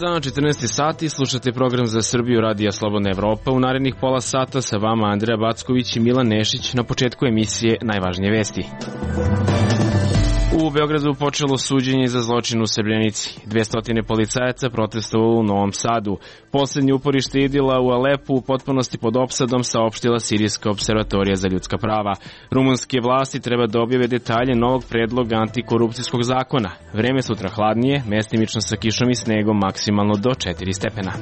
dan, 14 sati, slušate program za Srbiju Radija Slobodna Evropa. U narednih pola sata sa vama Andreja Backović i Milan Nešić. Na početku emisije najvažnije vesti. U Beogradu počelo suđenje za zločin u Srebrenici. 200 policajaca protestovalo u Novom Sadu. Poslednje uporište idila u Alepu u potpunosti pod opsadom, saopštila Sirijska observatorija za ljudska prava. Rumunske vlasti treba da objave detalje novog predloga antikorupcijskog zakona. Vreme sutra hladnije, mestimično sa kišom i snegom, maksimalno do 4 stepena.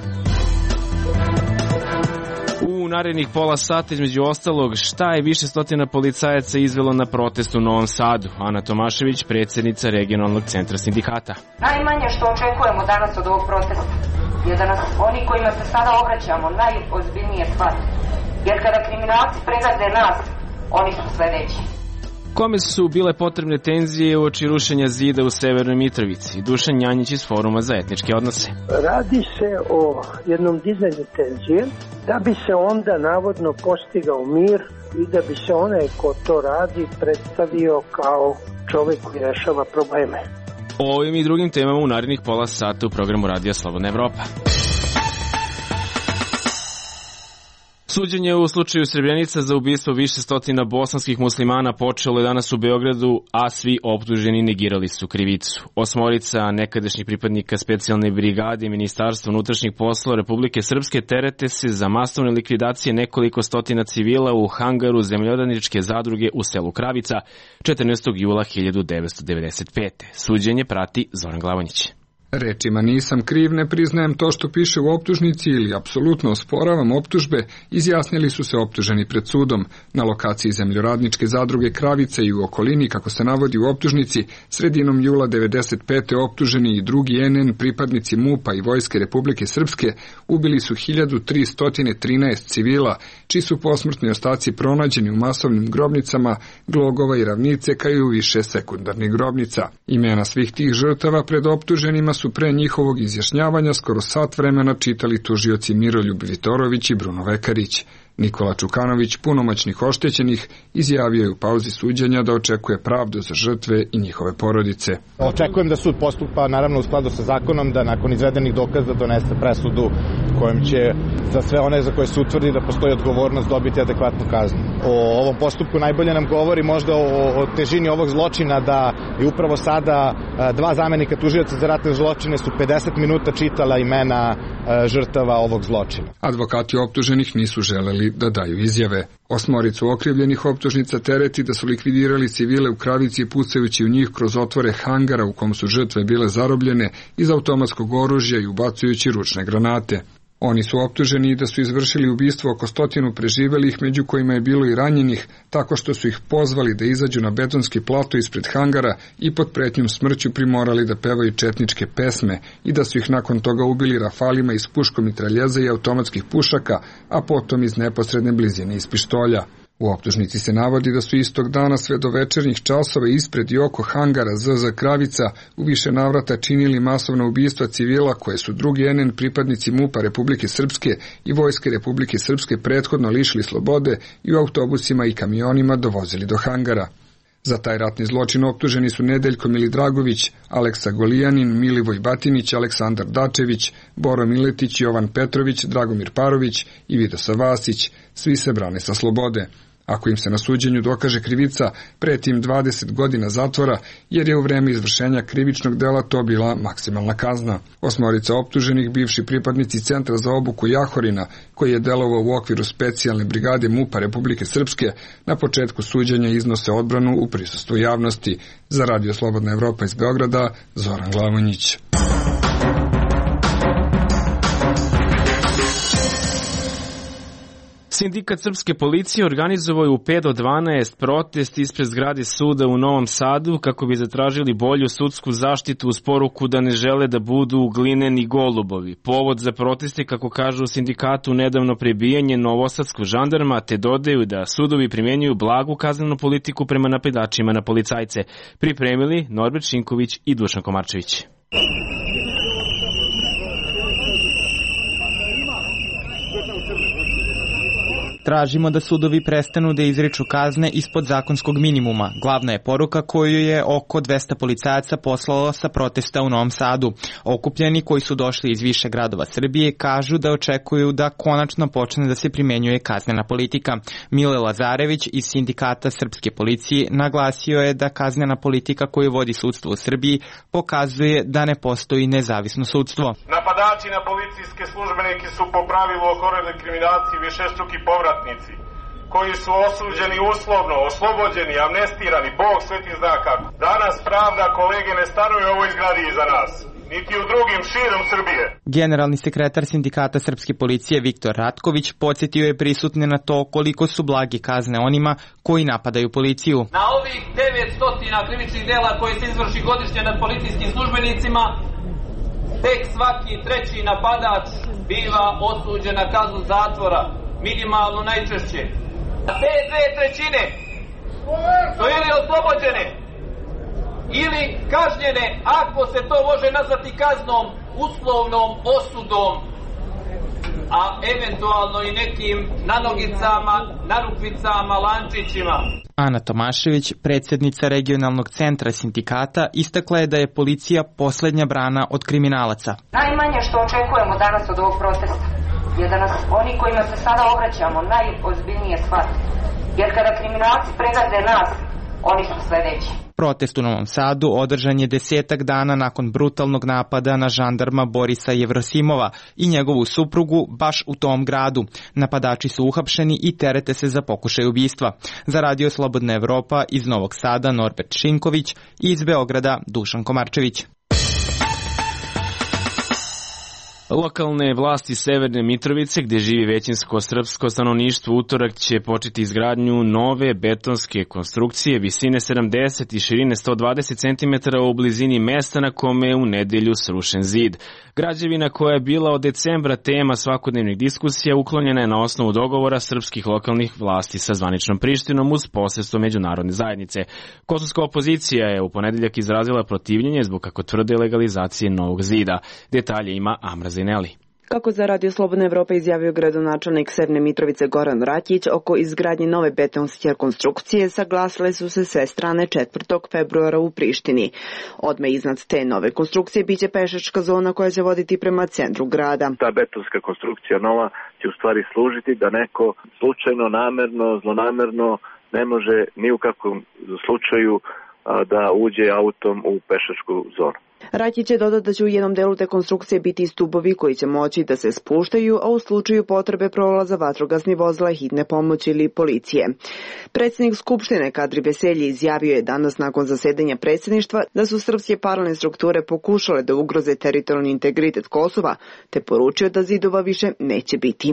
U narednih pola sata, između ostalog, šta je više stotina policajaca izvelo na protest u Novom Sadu? Ana Tomašević, predsjednica regionalnog centra sindikata. Najmanje što očekujemo danas od ovog protesta je da nas oni kojima se sada obraćamo najozbiljnije shvate. Jer kada kriminalci pregaze nas, oni su sledeći. Kome su bile potrebne tenzije uoči rušenja zida u Severnoj Mitrovici? Dušan Janjić iz Foruma za etničke odnose. Radi se o jednom dizanju tenzije, da bi se onda navodno postigao mir i da bi se onaj ko to radi predstavio kao čovjek koji rešava probleme. O ovim i drugim temama u narednih pola sata u programu Radija Slobodna Evropa. Suđenje u slučaju Srebrenica za ubistvo više stotina bosanskih muslimana počelo je danas u Beogradu, a svi optuženi negirali su krivicu. 8 nekadašnjih pripadnika specijalne brigade Ministarstva unutrašnjih poslova Republike Srpske terete se za masovne likvidacije nekoliko stotina civila u hangaru zemljoradničke zadruge u selu Kravica 14. jula 1995. Suđenje prati Zoran Glavonjić. Rečima nisam kriv, ne priznajem to što piše u optužnici ili apsolutno osporavam optužbe, izjasnili su se optuženi pred sudom. Na lokaciji zemljoradničke zadruge Kravica i u okolini, kako se navodi u optužnici, sredinom jula 1995. optuženi i drugi NN pripadnici MUP-a i Vojske Republike Srpske ubili su 1313 civila, čiji su posmrtni ostaci pronađeni u masovnim grobnicama Glogova i Ravnice, kao i u više sekundarnih grobnica. Imena svih tih žrtava pred optuženima su pre njihovog izjašnjavanja skoro sat vremena čitali tužioci Miroljub Vitorović i Bruno Vekarić. Nikola Čukanović, punomoćnik oštećenih, izjavio je u pauzi suđenja da očekuje pravdu za žrtve i njihove porodice. Očekujem da sud postupa naravno u skladu sa zakonom, da nakon izvedenih dokaza donese presudu kojom će za sve one za koje se utvrdi da postoji odgovornost dobiti adekvatnu kaznu. O ovom postupku najbolje nam govori možda o težini ovog zločina da je upravo sada dva zamenika tužioca za ratne zločine su 50 minuta čitala imena žrtava ovog zločina. Advokati optuženih nisu želeli da daju izjave. 8 okrivljenih optužnica tereti da su likvidirali civile u Kravici pucajući u njih kroz otvore hangara u kom su žrtve bile zarobljene iz automatskog oružja i ubacujući ručne granate. Oni su optuženi da su izvršili ubistvo oko 100 preživelih, među kojima je bilo i ranjenih, tako što su ih pozvali da izađu na betonski plato ispred hangara i pod pretnjom smrću primorali da pevaju četničke pesme i da su ih nakon toga ubili rafalima iz puškomitraljeza i automatskih pušaka, a potom iz neposredne blizine iz pištolja. U optužnici se navodi da su istog dana sve do večernjih časova ispred i oko hangara ZZ Kravica u više navrata činili masovna ubistva civila koje su drugi NN pripadnici MUP-a Republike Srpske i Vojske Republike Srpske prethodno lišili slobode i u autobusima i kamionima dovozili do hangara. Za taj ratni zločin optuženi su Nedeljko Milidragović, Aleksa Golijanin, Milivoj Batinić, Aleksandar Dačević, Boro Miletić, Jovan Petrović, Dragomir Parović i Vidosa Vasić. Svi se brane sa slobode. Ako im se na suđenju dokaže krivica, preti im 20 godina zatvora, jer je u vreme izvršenja krivičnog dela to bila maksimalna kazna. 8 optuženih, bivši pripadnici Centra za obuku Jahorina, koji je delovao u okviru specijalne brigade MUP-a Republike Srpske, na početku suđenja iznose odbranu u prisustvu javnosti. Za Radio Slobodna Evropa iz Beograda, Zoran Glavonjić. Sindikat srpske policije organizovao je u 5 do 12 protest ispred zgrade suda u Novom Sadu kako bi zatražili bolju sudsku zaštitu uz poruku da ne žele da budu glineni golubovi. Povod za proteste, kako kažu u sindikatu, nedavno prebijanje novosadskog žandarma, te dodaju da sudovi primenjuju blagu kaznenu politiku prema napadačima na policajce. Pripremili Norbert Šinković i Dušan Komarčević. Tražimo da sudovi prestanu da izriču kazne ispod zakonskog minimuma. Glavna je poruka koju je oko 200 policajaca poslalo sa protesta u Novom Sadu. Okupljeni koji su došli iz više gradova Srbije kažu da očekuju da konačno počne da se primenjuje kaznena politika. Mile Lazarević iz Sindikata srpske policije naglasio je da kaznena politika koju vodi sudstvo u Srbiji pokazuje da ne postoji nezavisno sudstvo. Napadači na policijske službenike su po pravilu okoreli kriminalci i višestruki povratnici, koji su osuđeni uslovno, oslobođeni, amnestirani, Bog sveti zna kako. Danas pravda, kolege, ne stanuje u ovoj zgradi iza nas, niti u drugim širom Srbije. Generalni sekretar Sindikata srpske policije Viktor Ratković podsjetio je prisutne na to koliko su blagi kazne onima koji napadaju policiju. Na ovih 900 krivičnih dela koje se izvrši godišnje nad policijskim službenicima, tek svaki treći napadač biva osuđen na kaznu zatvora, minimalno najčešće. Te 2/3 su ili oslobođene ili kažnjene, ako se to može nazvati kaznom, uslovnom osudom, a eventualno i nekim nanogicama, narukvicama, lančićima. Ana Tomašević, predsjednica regionalnog centra sindikata, istakla je da je policija poslednja brana od kriminalaca. Najmanje što očekujemo danas od ovog protesta je da nas oni kojima se sada obraćamo najozbiljnije shvate. Jer kada kriminalci pregaze nas, oni su sledeći. Protest u Novom Sadu održan je 10 dana nakon brutalnog napada na žandarma Borisa Jevrosimova i njegovu suprugu baš u tom gradu. Napadači su uhapšeni i terete se za pokušaj ubistva. Za Radio Slobodna Evropa iz Novog Sada Norbert Šinković i iz Beograda Dušan Komarčević. Lokalne vlasti Severne Mitrovice, gde živi većinsko srpsko stanovništvo, utorak će početi izgradnju nove betonske konstrukcije visine 70 i širine 120 cm u blizini mesta na kome je u nedelju srušen zid. Građevina koja je bila od decembra tema svakodnevnih diskusija uklonjena je na osnovu dogovora srpskih lokalnih vlasti sa zvaničnom Prištinom uz posredstvo međunarodne zajednice. Kosovska opozicija je u ponedeljak izrazila protivljenje zbog, kako tvrde, legalizacije novog zida. Detalje ima Amra Zineli. Kako za Radio Slobodna Evropa izjavio gradonačelnik Severne Mitrovice Goran Rakić, oko izgradnje nove betonske konstrukcije saglasile su se sve strane 4. februara u Prištini. Odmah iznad te nove konstrukcije biće pešačka zona koja će voditi prema centru grada. Ta betonska konstrukcija nova će u stvari služiti da neko slučajno, namerno, zlonamerno ne može ni u kakvom slučaju da uđe autom u pešačku zonu. Rakić je dodao da će u jednom delu te konstrukcije biti stubovi koji će moći da se spuštaju, a u slučaju potrebe prolaza vatrogasni vozila, hitne pomoći ili policije. Predsjednik Skupštine Kadri Veselji izjavio je danas nakon zasedanja predsjedništva da su srpske paralelne strukture pokušale da ugroze teritorijalni integritet Kosova, te poručio da zidova više neće biti.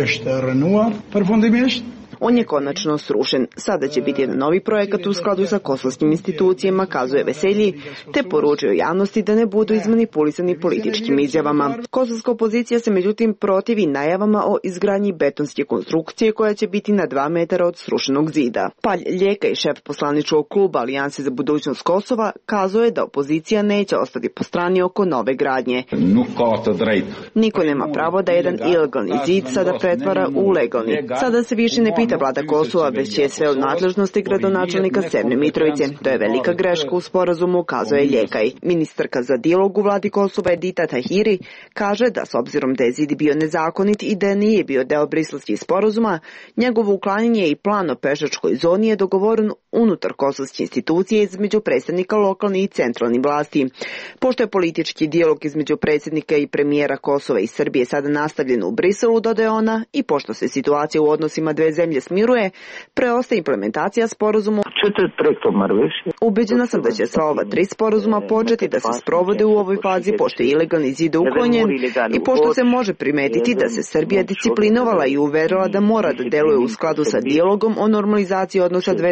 On je konačno srušen. Sada će biti jedan novi projekat u skladu sa kosovskim institucijama, kazuje Veselji, te poručio javnosti da ne budu izmanipulisani političkim izjavama. Kosovska opozicija se međutim protivi najavama o izgradnji betonske konstrukcije koja će biti na 2 metara od srušenog zida. Palj Ljeka i šef poslaničkog kluba Alijanse za budućnost Kosova kazuje da opozicija neće ostati po strani oko nove gradnje. Niko nema pravo da jedan ilegalni zid sada pretvara u legalni. Sada se više ne pita vlada Kosova, već je sve u nadležnosti gradonačelnika Severne Mitrovice. To je velika greška u sporazumu, kazuje Ljekaj. Ministarka za dijalog u vladi Kosova Edita Tahiri kaže da s obzirom da je zid bio nezakonit i da nije bio deo briselskih sporazuma, njegovo uklanjanje i plan o pešačkoj zoni je dogovoren unutar kosovske institucije između predstavnika lokalnih i centralnih vlasti. Pošto je politički dijalog između predsjednika i premijera Kosova i Srbije sada nastavljen u Briselu, dodaje ona, i pošto se situacija u odnosima dve zemlje smiruje, preostaje implementacija sporazuma. Ubeđena sam da će sva ova 3 sporazuma početi da se sprovode u ovoj fazi, pošto je ilegalni zid uklonjen i pošto se može primetiti da se Srbija disciplinovala i uverila da mora da deluje u skladu sa dijalogom o normalizaciji odnosa dve države,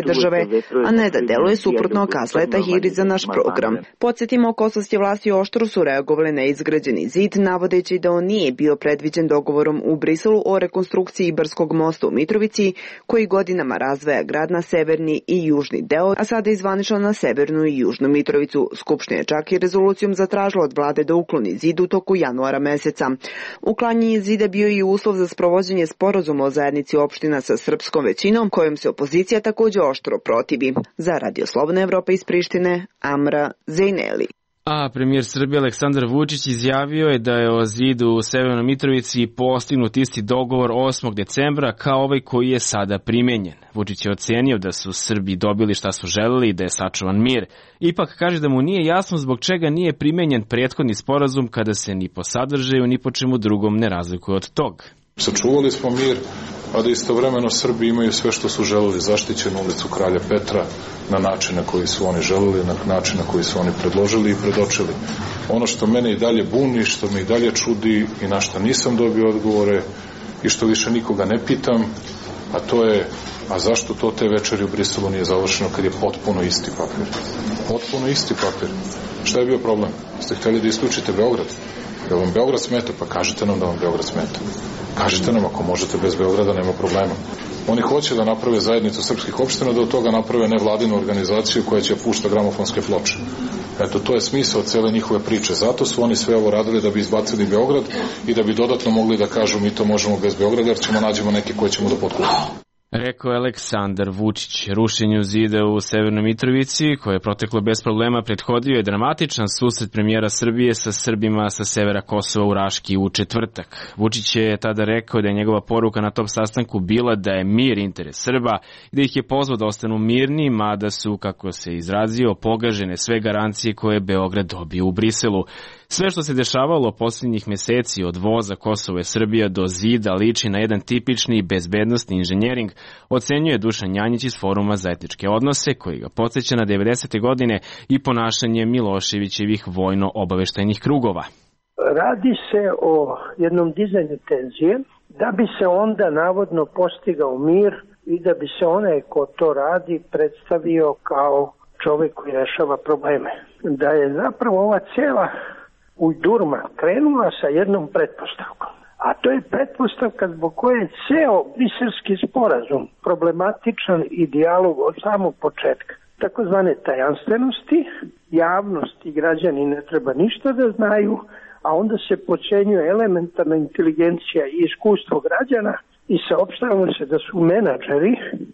a ne da deluje suprotno kasle Tahiri za naš program. Podsjetimo, kosovske vlasti oštro su reagovali na izgrađeni zid, navodeći da on nije bio predviđen dogovorom u Briselu o rekonstrukciji Ibarskog mosta u Mitrovici, koji godinama razdvaja grad na severni i južni deo, a sada je zvanično na severnu i južnu Mitrovicu. Skupština je čak i rezolucijom zatražila od vlade da ukloni zid u toku januara meseca. Uklanjanje zida bio i uslov za sprovođenje sporazuma o zajednici opština sa srpskom većinom, kojom se opozicija takođe oštro protivi. Za Radio Slobodna Evropa iz Prištine, Amra Zejneli. A premijer Srbije Aleksandar Vučić izjavio je da je o zidu u Severnoj Mitrovici postignut isti dogovor 8. decembra kao ovaj koji je sada primenjen. Vučić je ocenio da su Srbi dobili šta su želeli i da je sačuvan mir. Ipak kaže da mu nije jasno zbog čega nije primenjen prethodni sporazum kada se ni po sadržaju ni po čemu drugom ne razlikuje od tog. Sačuvali smo mir, a da istovremeno Srbi imaju sve što su želeli, zaštićenu ulicu Kralja Petra na način na koji su oni želeli, na način na koji su oni predložili i predočili. Ono što mene i dalje buni, što me i dalje čudi i na što nisam dobio odgovore i što više nikoga ne pitam, a to je, a zašto to te večeri u Briselu nije završeno kad je potpuno isti papir? Potpuno isti papir. Šta je bio problem? Ste htjeli da isključite Beograd? Jel vam Beograd smeta? Pa kažite nam da vam Beograd smeta. Kažite nam, ako možete bez Beograda, nema problema. Oni hoće da naprave zajednicu srpskih opština, da od toga naprave nevladinu organizaciju koja će pušta gramofonske ploče. Eto, to je smisao cele njihove priče. Zato su oni sve ovo radili da bi izbacili Beograd i da bi dodatno mogli da kažu mi to možemo bez Beograda, jer ćemo nađemo neke koje ćemo da potkupimo. Rekao je Aleksandar Vučić. Rušenju zida u Severnoj Mitrovici, koje je proteklo bez problema, prethodio je dramatičan susret premijera Srbije sa Srbima sa severa Kosova u Raški u četvrtak. Vučić je tada rekao da je njegova poruka na tom sastanku bila da je mir interes Srba i da ih je pozvao da ostanu mirni, mada su, kako se izrazio, pogažene sve garancije koje je Beograd dobio u Briselu. Sve što se dešavalo posljednjih meseci od voza Kosova i Srbija do zida liči na jedan tipični bezbednostni inženjering, ocenjuje Dušan Janjić iz Foruma za etičke odnose, koji ga podsjeća na 90. godine i ponašanje Miloševićevih vojno-obaveštajnih krugova. Radi se o jednom dizanju tenzije, da bi se onda navodno postigao mir i da bi se onaj ko to radi predstavio kao čovjek koji rešava probleme. Da je zapravo ova cela ujdurma krenula sa jednom pretpostavkom. A to je pretpostavka zbog koje je ceo briselski sporazum problematičan i dijalog od samog početka. Takozvane tajanstvenosti, javnost i građani ne treba ništa da znaju, a onda se podcenjuje elementarna inteligencija i iskustvo građana i saopštavamo se da su menadžeri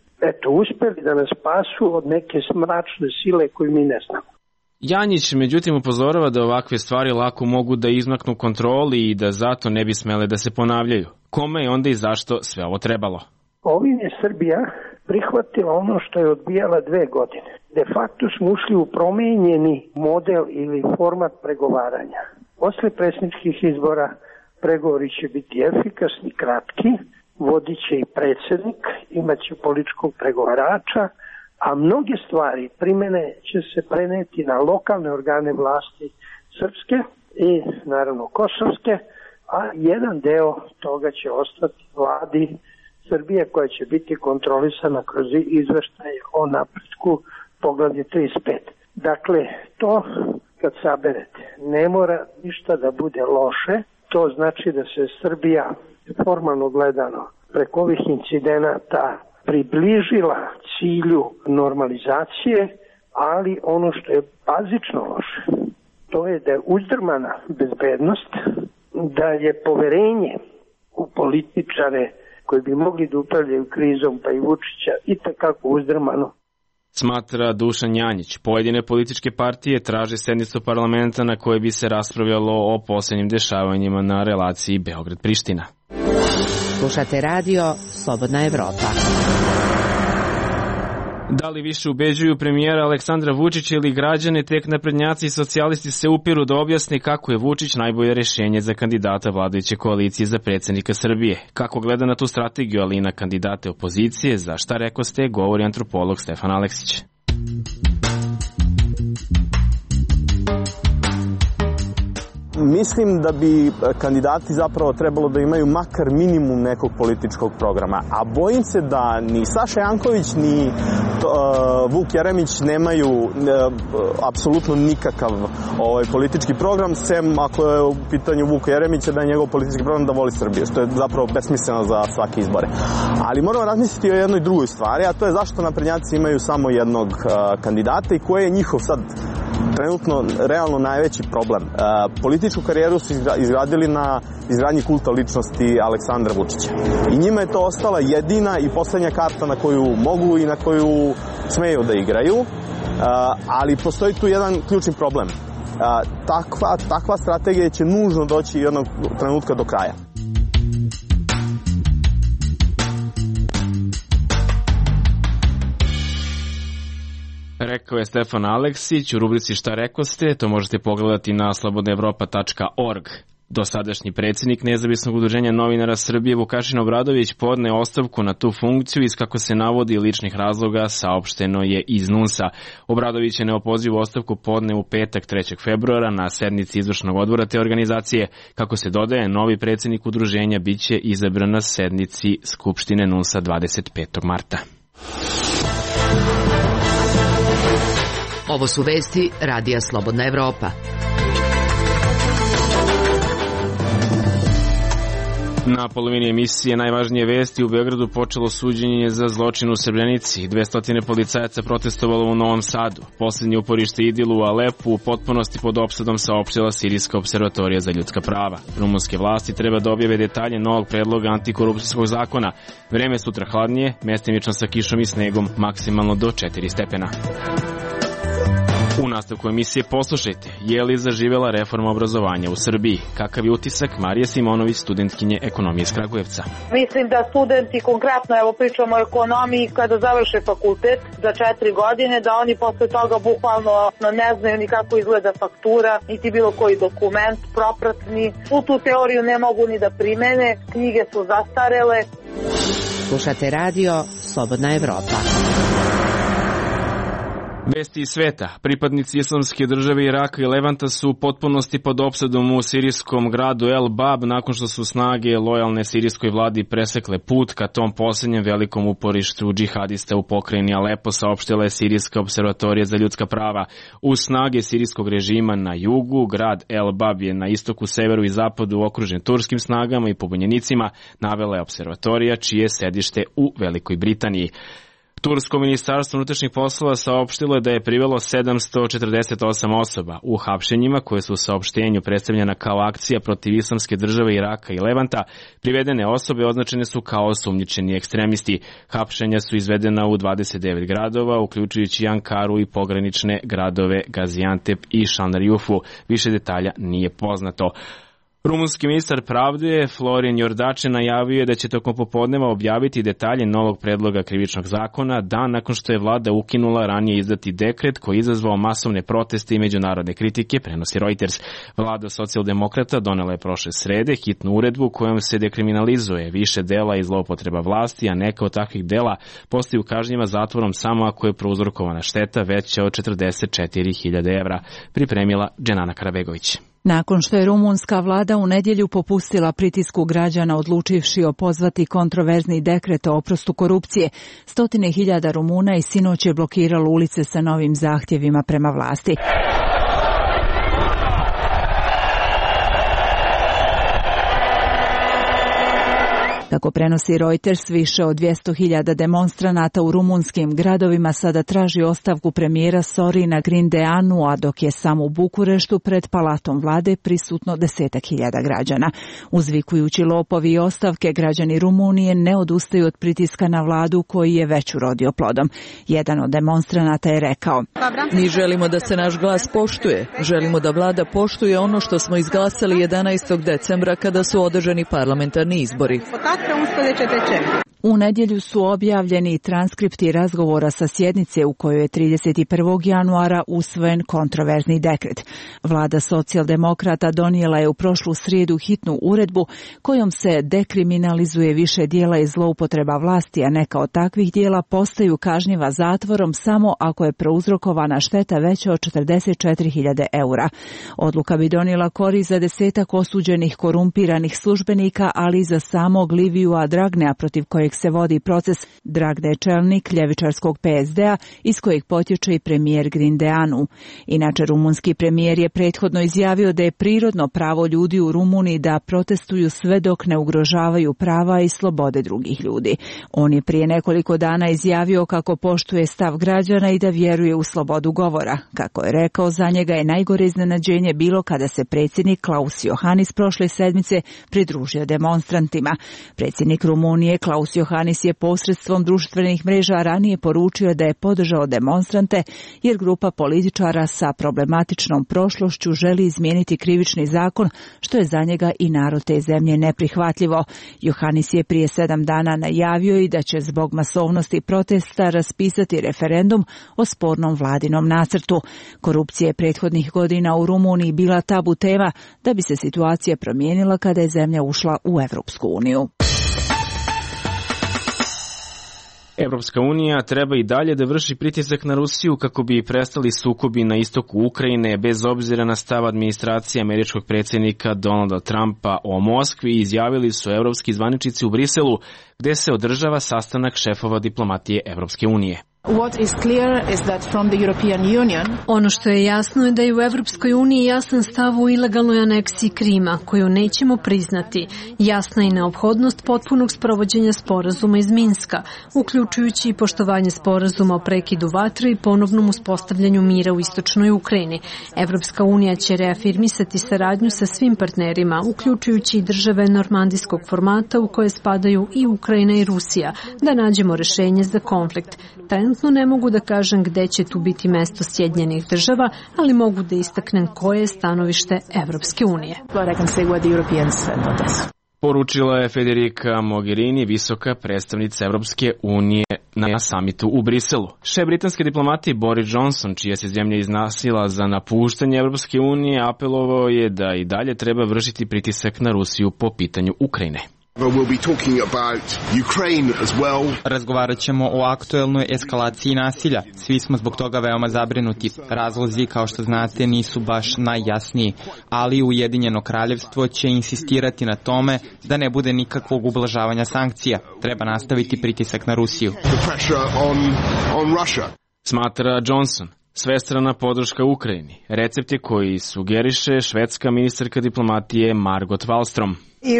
uspeli da nas spasu od neke mračne sile koju mi ne znamo. Janjić međutim upozorava da ovakve stvari lako mogu da izmaknu kontroli i da zato ne bi smele da se ponavljaju. Kome je onda i zašto sve ovo trebalo? Ovim je Srbija prihvatila ono što je odbijala 2 godine. De facto smo ušli u promenjeni model ili format pregovaranja. Posle predsjedničkih izbora pregovori će biti efikasni, kratki, vodit će i predsjednik, imaće političkog pregovarača, a mnoge stvari primene će se preneti na lokalne organe vlasti srpske i naravno kosovske, a jedan deo toga će ostati vladi Srbije koja će biti kontrolisana kroz izveštaje o napretku poglavlje 35. Dakle, to kad saberete, ne mora ništa da bude loše, to znači da se Srbija formalno gledano preko ovih incidenata približila cilju normalizacije, ali ono što je bazično loše, to je da je uzdrmana bezbednost, da je poverenje u političare koji bi mogli da upravljaju krizom, pa i Vučića, i takako uzdrmano. Smatra Dušan Janjić. Pojedine političke partije traže sednicu parlamenta na kojoj bi se raspravljalo o posljednjim dešavanjima na relaciji Beograd-Priština. Slušate radio Slobodna Evropa. Da li više ubeđuju premijera Aleksandra Vučića ili građane, tek naprednjaci i socijalisti se upiru da objasni kako je Vučić najbolje rešenje za kandidata vladajuće koalicije za predsjednika Srbije. Kako gleda na tu strategiju, ali i na kandidate opozicije, za šta rekoste, govori antropolog Stefan Aleksić. Mislim da bi kandidati zapravo trebalo da imaju makar minimum nekog političkog programa, a bojim se da ni Saša Janković ni Vuk Jeremić nemaju apsolutno nikakav politički program, sem ako je u pitanju Vuka Jeremića da je njegov politički program da voli Srbiju, što je zapravo besmisleno za svake izbore. Ali moramo razmisliti o jednoj drugoj stvari, a to je zašto naprednjaci imaju samo jednog kandidata i koji je njihov sad trenutno realno najveći problem. Političku karijeru su izgradili na izgradnji kulta ličnosti Aleksandra Vučića. I njima je to ostala jedina i poslednja karta na koju mogu i na koju smeju da igraju, ali postoji tu jedan ključni problem. Takva strategija će nužno doći jednog trenutka do kraja. Rekao je Stefan Aleksić. U rubrici Šta rekoste, to možete pogledati na slobodnaevropa.org. Dosadašnji predsjednik Nezavisnog udruženja novinara Srbije Vukašin Obradović podneo ostavku na tu funkciju iz, kako se navodi, ličnih razloga, saopšteno je iz NUNS-a. Obradović je neopozivu ostavku podneo u petak 3. februara na sednici izvršnog odbora te organizacije. Kako se dodaje, novi predsjednik udruženja biće izabran na sednici Skupštine NUNS-a 25. marta. Ovo su vesti Radija Slobodna Evropa. Na polovini emisije najvažnije vesti: u Beogradu počelo suđenje za zločin u Srebrenici. 200 policajaca protestovalo u Novom Sadu. Poslednje uporište idilu u Alepu u potpunosti pod opsadom, saopštila Sirijska observatorija za ljudska prava. Rumunske vlasti treba da objave detalje novog predloga antikorupcijskog zakona. Vreme sutra hladnije, mestimično sa kišom i snegom, maksimalno do 4 stepena. U nastavku emisije poslušajte, je li zaživela reforma obrazovanja u Srbiji? Kakav je utisak Marije Simonović, studentkinje ekonomije iz Kragujevca? Mislim da studenti, konkretno evo pričamo o ekonomiji, kada završe fakultet za 4 godine, da oni posle toga bukvalno ne znaju ni kako izgleda faktura, niti bilo koji dokument propratni. U tu teoriju ne mogu ni da primene, knjige su zastarele. Slušate radio Slobodna Evropa. Vesti iz sveta. Pripadnici Islamske države Iraka i Levanta su u potpunosti pod opsadom u sirijskom gradu El Bab nakon što su snage lojalne sirijskoj vladi presekle put ka tom posljednjem velikom uporištu džihadista u pokrajini Alepo, saopštila je Sirijska observatorija za ljudska prava. Uz snage sirijskog režima na jugu, grad El Bab je na istoku, severu i zapadu okružen turskim snagama i pobunjenicima, navela je observatorija, čije je sedište u Velikoj Britaniji. Tursko ministarstvo unutrašnjih poslova saopštilo je da je privelo 748 osoba. U hapšenjima, koje su u saopštenju predstavljena kao akcija protiv Islamske države Iraka i Levanta, privedene osobe označene su kao osumnjičeni ekstremisti. Hapšenja su izvedena u 29 gradova, uključujući Ankaru i pogranične gradove Gaziantep i Šanariufu. Više detalja nije poznato. Rumunski ministar pravde Florin Jordače najavio je da će tokom popodneva objaviti detalje novog predloga krivičnog zakona, dan nakon što je vlada ukinula ranije izdati dekret koji je izazvao masovne proteste i međunarodne kritike, prenosi Reuters. Vlada socijaldemokrata donela je prošle srede hitnu uredbu kojom se dekriminalizuje više dela i zloupotreba vlasti, a neka od takvih dela postaju kažnjiva zatvorom samo ako je prouzrokovana šteta veća od 44.000 evra, pripremila Dženana Karabegović. Nakon što je rumunska vlada u nedjelju popustila pritisku građana odlučivši opozvati kontroverzni dekret o oprostu korupcije, 100.000 Rumuna i sinoć je blokiralo ulice sa novim zahtjevima prema vlasti. Kako prenosi Reuters, više od 200.000 demonstranata u rumunskim gradovima sada traži ostavku premijera Sorina Grindeanu, a dok je samo u Bukureštu pred palatom vlade prisutno 10.000 građana. Uzvikujući lopovi i ostavke, građani Rumunije ne odustaju od pritiska na vladu koji je već urodio plodom. Jedan od demonstranata je rekao: Mi želimo da se naš glas poštuje. Želimo da vlada poštuje ono što smo izglasali 11. decembra kada su održani parlamentarni izbori. U nedjelju su objavljeni transkripti razgovora sa sjednice u kojoj je 31. januara usvojen kontroverzni dekret. Vlada socijaldemokrata donijela je u prošlu srijedu hitnu uredbu kojom se dekriminalizuje više dijela i zloupotreba vlasti, a neka od takvih dijela postaju kažnjiva zatvorom samo ako je prouzrokovana šteta veća od 44.000 eura. Odluka bi donijela korist za 10 osuđenih korumpiranih službenika, ali i za samog Livijua Dragnea, protiv kojeg se vodi proces. Dragne je čelnik ljevičarskog PSD-a iz kojeg potječe i premijer Grindeanu. Inače, rumunski premijer je prethodno izjavio da je prirodno pravo ljudi u Rumuniji da protestuju sve dok ne ugrožavaju prava i slobode drugih ljudi. On je prije nekoliko dana izjavio kako poštuje stav građana i da vjeruje u slobodu govora. Kako je rekao, za njega je najgore iznenađenje bilo kada se predsjednik Klaus Johannis prošle sedmice pridružio demonstrantima. Predsjednik Rumunije Klaus Johannis je posredstvom društvenih mreža ranije poručio da je podržao demonstrante jer grupa političara sa problematičnom prošlošću želi izmijeniti krivični zakon, što je za njega i narod te zemlje neprihvatljivo. Johannis je prije 7 dana najavio i da će zbog masovnosti protesta raspisati referendum o spornom vladinom nacrtu. Korupcija je prethodnih godina u Rumuniji bila tabu tema, da bi se situacija promijenila kada je zemlja ušla u Evropsku uniju. Evropska unija treba i dalje da vrši pritisak na Rusiju kako bi prestali sukobi na istoku Ukrajine, bez obzira na stav administracije američkog predsjednika Donalda Trumpa o Moskvi, izjavili su evropski zvaničnici u Briselu, gde se održava sastanak šefova diplomatije Evropske unije. Ono što je jasno je da je u Evropskoj uniji jasan stav u ilegalnoj aneksiji Krima, koju nećemo priznati. Jasna je neophodnost potpunog sprovođenja sporazuma iz Minska, uključujući i poštovanje sporazuma o prekidu vatre i ponovnom uspostavljanju mira u istočnoj Ukrajini. Evropska unija će reafirmisati saradnju sa svim partnerima, uključujući i države normandijskog formata u koje spadaju i Ukrajina i Rusija, da nađemo rješenje za konflikt. Trenutno ne mogu da kažem gde će tu biti mesto Sjedinjenih država, ali mogu da istaknem koje je stanovište Evropske unije. Poručila je Federica Mogherini, visoka predstavnica Evropske unije na samitu u Briselu. Šef britanske diplomatije Boris Johnson, čija se zemlja iznasila za napuštanje Evropske unije, apelovao je da i dalje treba vršiti pritisak na Rusiju po pitanju Ukrajine. Razgovarat ćemo o aktuelnoj eskalaciji nasilja. Svi smo zbog toga veoma zabrinuti. Razlozi, kao što znate, nisu baš najjasniji, ali Ujedinjeno kraljevstvo će insistirati na tome da ne bude nikakvog ublažavanja sankcija. Treba nastaviti pritisak na Rusiju. Smatra Johnson. Svestrana podrška Ukrajini. Recept je koji sugeriše švedska ministarka diplomatije Margot Wallström.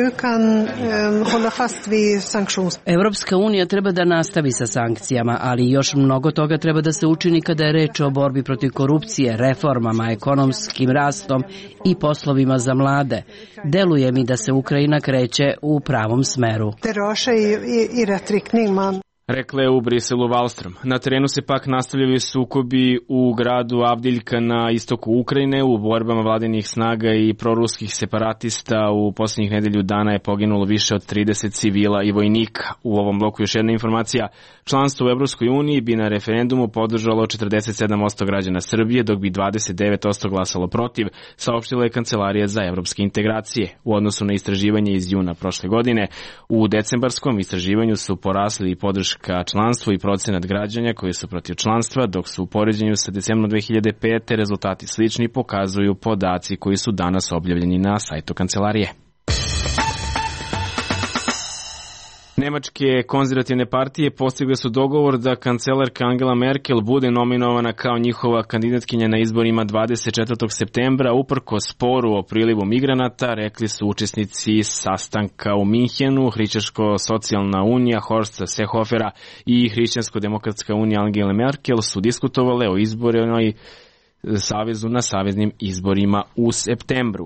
Evropska unija treba da nastavi sa sankcijama, ali još mnogo toga treba da se učini kada je reč o borbi protiv korupcije, reformama, ekonomskim rastom i poslovima za mlade. Deluje mi da se Ukrajina kreće u pravom smeru. Rekla je u Briselu Wallström. Na terenu se pak nastavljaju sukobi u gradu Avdiljka na istoku Ukrajine. U borbama vladinih snaga i proruskih separatista u posljednjih nedelju dana je poginulo više od 30 civila i vojnika. U ovom bloku još jedna informacija. Članstvo u Evropskoj uniji bi na referendumu podržalo 47% građana Srbije, dok bi 29% glasalo protiv, saopštila je Kancelarija za evropske integracije. U odnosu na istraživanje iz juna prošle godine, u decembarskom istraživanju su porasli i podrška članstvu i procenat građanja koji su protiv članstva, dok su u poređenju sa decembrom 2005. rezultati slični, pokazuju podaci koji su danas objavljeni na sajtu Kancelarije. Nemačke konzervativne partije postigle su dogovor da kancelarka Angela Merkel bude nominovana kao njihova kandidatkinja na izborima 24. septembra uprkos sporu o prilivu migranata, rekli su učesnici sastanka u Minhenu. Hrišćansko-socijalna unija Horsta Seehofera i Hrišćansko-demokratska unija Angela Merkel su diskutovale o izbornoj savezu na saveznim izborima u septembru.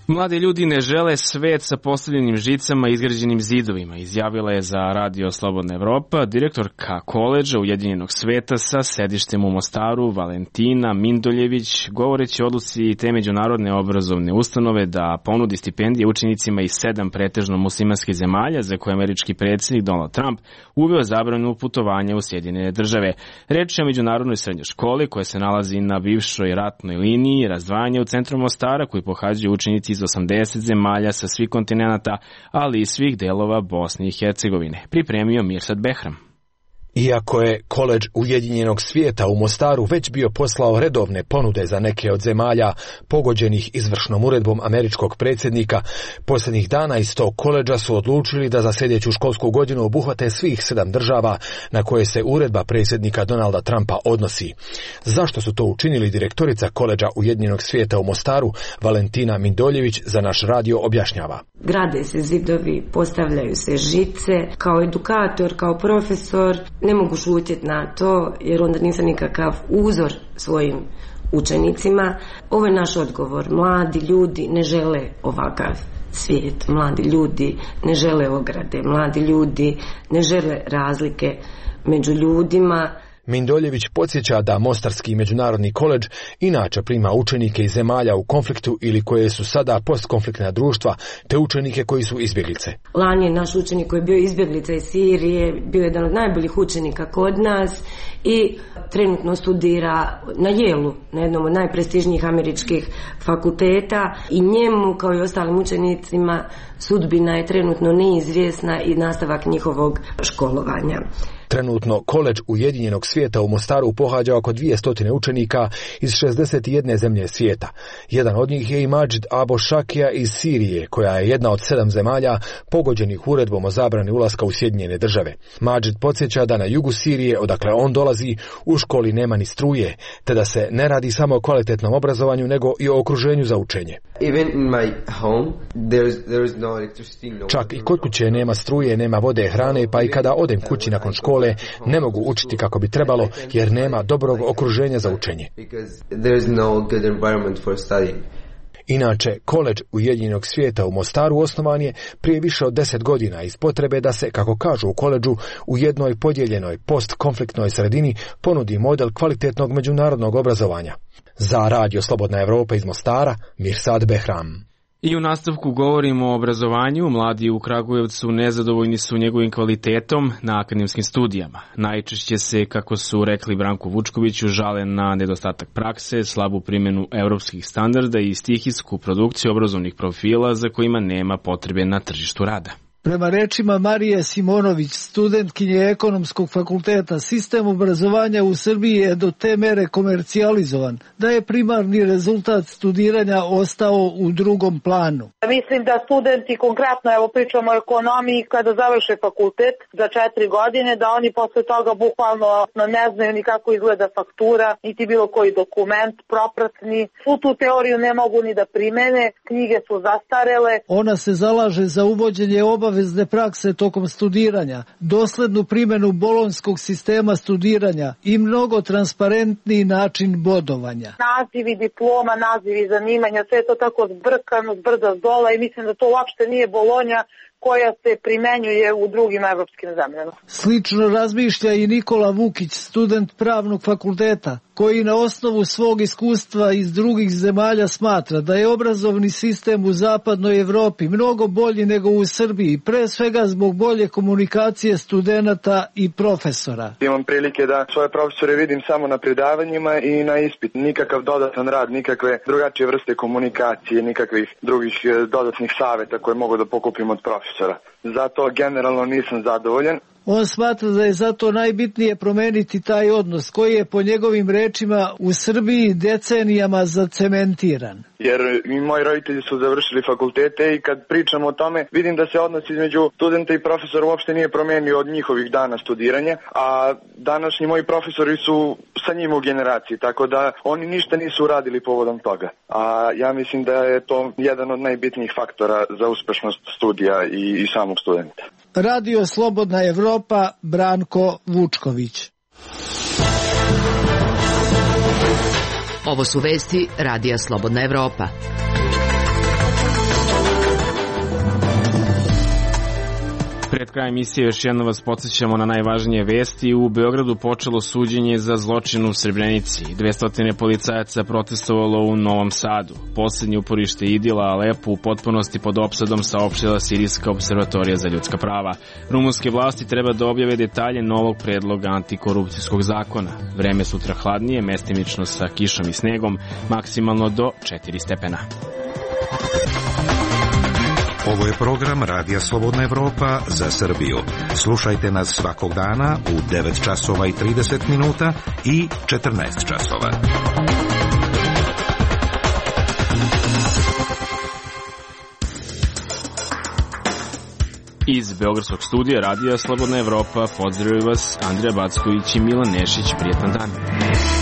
Mladi ljudi ne žele svet sa postavljenim žicama i izgrađenim zidovima, izjavila je za Radio Slobodna Evropa direktorka koledža Ujedinjenog sveta sa sedištem u Mostaru Valentina Mindoljević, govoreći o odluci te međunarodne obrazovne ustanove da ponudi stipendije učenicima iz 7 pretežno muslimanskih zemalja za koje američki predsjednik Donald Trump uveo zabranu putovanja u Sjedinjene države. Reč je o međunarodnoj srednjoj školi koja se nalazi na bivšoj ratnoj liniji razdvajanja u centru Mostara koji pohađaju učenici iz 80 zemalja sa svih kontinenata, ali i svih delova Bosne i Hercegovine. Pripremio Mirsad Behram. Iako je koledž Ujedinjenog svijeta u Mostaru već bio poslao redovne ponude za neke od zemalja pogođenih izvršnom uredbom američkog predsjednika, posljednjih dana iz tog koledža su odlučili da za sljedeću školsku godinu obuhvate svih 7 država na koje se uredba predsjednika Donalda Trumpa odnosi. Zašto su to učinili, direktorica koledža Ujedinjenog svijeta u Mostaru Valentina Mindoljević za naš radio objašnjava. Grade se zidovi, postavljaju se žice. Kao edukator, kao profesor ne mogu šutjeti na to jer onda nisam nikakav uzor svojim učenicima. Ovo je naš odgovor. Mladi ljudi ne žele ovakav svijet. Mladi ljudi ne žele ograde. Mladi ljudi ne žele razlike među ljudima. Mindoljević podsjeća da Mostarski međunarodni koledž inače prima učenike iz zemalja u konfliktu ili koje su sada postkonfliktna društva, te učenike koji su izbjeglice. Lani je naš učenik koji je bio izbjeglica iz Sirije, bio jedan od najboljih učenika kod nas i trenutno studira na Yale, na jednom od najprestižnijih američkih fakulteta, i njemu kao i ostalim učenicima sudbina je trenutno neizvjesna i nastavak njihovog školovanja. Trenutno koledž Ujedinjenog svijeta u Mostaru pohađa oko 200 učenika iz 61 zemlje svijeta. Jedan od njih je i Mađid Abo Šakija iz Sirije, koja je jedna od 7 zemalja pogođenih uredbom o zabrani ulaska u Sjedinjene države. Mađid podsjeća da na jugu Sirije, odakle on dolazi, u školi nema ni struje, te da se ne radi samo o kvalitetnom obrazovanju, nego i o okruženju za učenje. Čak i kod kuće nema struje, nema vode, hrane, pa i kada odem kući nakon škole ne mogu učiti kako bi trebalo jer nema dobrog okruženja za učenje. Inače, koledž Ujedinjenog svijeta u Mostaru osnovan je prije više od 10 godina iz potrebe da se, kako kažu u koledžu, u jednoj podijeljenoj postkonfliktnoj sredini ponudi model kvalitetnog međunarodnog obrazovanja. Za Radio Slobodna Evropa iz Mostara, Mirsad Behram. I u nastavku govorimo o obrazovanju. Mladi u Kragujevcu nezadovoljni su njegovim kvalitetom na akademskim studijama. Najčešće se, kako su rekli Branku Vučkoviću, žale na nedostatak prakse, slabu primjenu evropskih standarda i stihijsku produkciju obrazovnih profila za kojima nema potrebe na tržištu rada. Prema rečima Marije Simonović, studentkinje Ekonomskog fakulteta, sistem obrazovanja u Srbiji je do te mere komercijalizovan da je primarni rezultat studiranja ostao u drugom planu. Mislim da studenti, konkretno evo pričamo o ekonomiji, kada završe fakultet za 4 godine, da oni posle toga bukvalno ne znaju ni kako izgleda faktura, niti bilo koji dokument, propratni. Svu tu teoriju ne mogu ni da primene, knjige su zastarele. Ona se zalaže za uvođenje obavezne prakse tokom studiranja, doslednu primjenu bolonjskog sistema studiranja i mnogo transparentniji način bodovanja. Nazivi diploma, nazivi zanimanja, sve je to tako zbrkano, zbrda zdola i mislim da to uopšte nije Bolonja koja se primenjuje u drugim evropskim zemljama. Slično razmišlja i Nikola Vukić, student pravnog fakulteta, koji na osnovu svog iskustva iz drugih zemalja smatra da je obrazovni sistem u zapadnoj Evropi mnogo bolji nego u Srbiji, pre svega zbog bolje komunikacije studenata i profesora. Imam prilike da svoje profesore vidim samo na predavanjima i na ispit. Nikakav dodatan rad, nikakve drugačije vrste komunikacije, nikakvih drugih dodatnih saveta koje mogu da pokupim od profesora. Zato generalno nisam zadovoljan. On smatra da je zato najbitnije promeniti taj odnos koji je po njegovim rečima u Srbiji decenijama zacementiran. Jer i moji roditelji su završili fakultete i kad pričamo o tome vidim da se odnos između studenta i profesora uopšte nije promenio od njihovih dana studiranja, a današnji moji profesori su sa njim u generaciji, tako da oni ništa nisu uradili povodom toga. A ja mislim da je to jedan od najbitnijih faktora za uspešnost studija i samog studenta. Radio Slobodna Evropa, Branko Vučković. Ovo su vesti Radija Slobodna Evropa. Pred krajem emisije još jedno vas podsjećamo na najvažnije vesti. U Beogradu počelo suđenje za zločin u Srebrenici. 200 policajaca protestovalo u Novom Sadu. Poslednje uporište idila Alepu u potpunosti pod opsadom, saopštila Sirijska observatorija za ljudska prava. Rumunske vlasti treba da objave detalje novog predloga antikorupcijskog zakona. Vreme sutra hladnije, mestimično sa kišom i snegom, maksimalno do 4 stepena. Ovo je program Radija Slobodna Evropa za Srbiju. Slušajte nas svakog dana u 9 časova i 30 minuta i 14 časova. Iz Beogradskog studija Radija Slobodna Evropa pozdravljaju vas Andrija Backović i Milan Nešić. Prijetan dan.